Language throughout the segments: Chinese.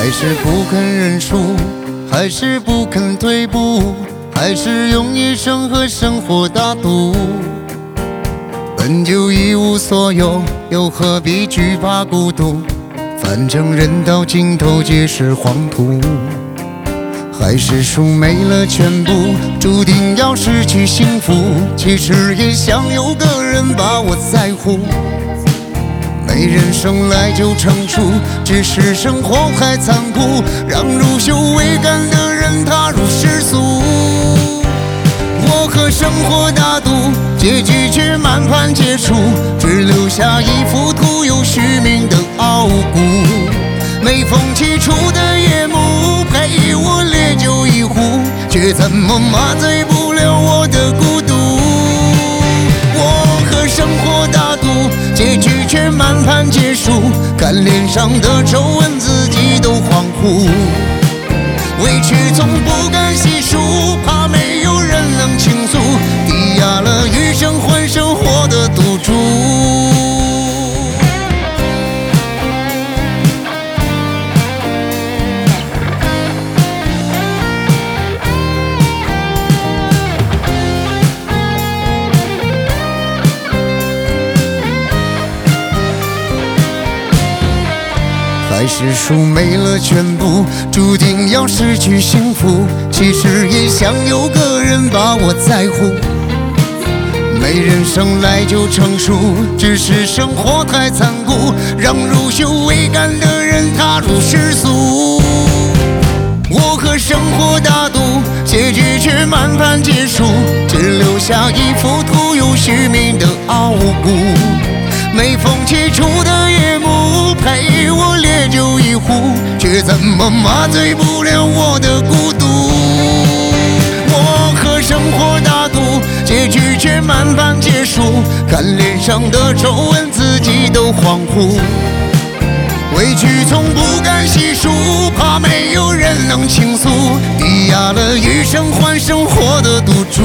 是不肯认输，还是不肯退步，还是用一生和生活打赌？本就一无所有，又何必惧怕孤独？反正人到尽头皆是黄土。还是输没了全部，注定要失去幸福。其实也想有个人把我在乎。没人生来就成熟，只是生活太残酷，让入羞未甘的人踏入世俗。我和生活打赌，结局却满盘皆输，只留下一幅徒有虚名的傲骨。每逢起初的夜幕，陪我烈酒一壶，却怎么麻醉不了我的孤独。我和生活打赌，结局却满盘皆输，看脸上的皱纹自己都恍惚。委屈从不敢细数，怕没有人能倾诉，抵押了余生换生活的赌注。还是输没了全部，注定要失去幸福。其实也想有个人把我在乎。没人生来就成熟，只是生活太残酷，让入羞未甘的人踏入世俗。我和生活打赌，结局却满盘皆输，只留下一副徒有虚名的傲骨。每逢起初的夜幕，陪我烈酒一壶，却怎么麻醉不了我的孤独。我和生活打赌，结局却满盘皆输，看脸上的皱纹自己都恍惚。委屈从不敢细数，怕没有人能倾诉，抵押了余生换生活的赌注。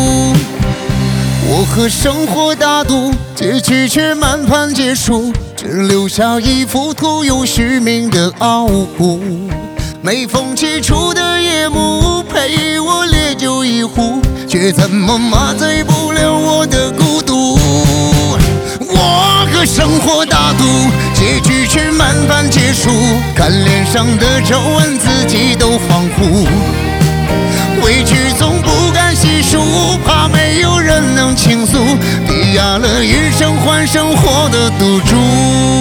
我和生活打赌，结局却满盘皆输，只留下一副徒有虚名的傲骨。每逢起初的夜幕，陪我烈酒一壶，却怎么麻醉不了我的孤独。我和生活打赌，结局却满盘皆输，看脸上的皱纹自己都恍惚。委屈从不敢细数，怕没有人能倾诉，抵押了余生换生活的赌注。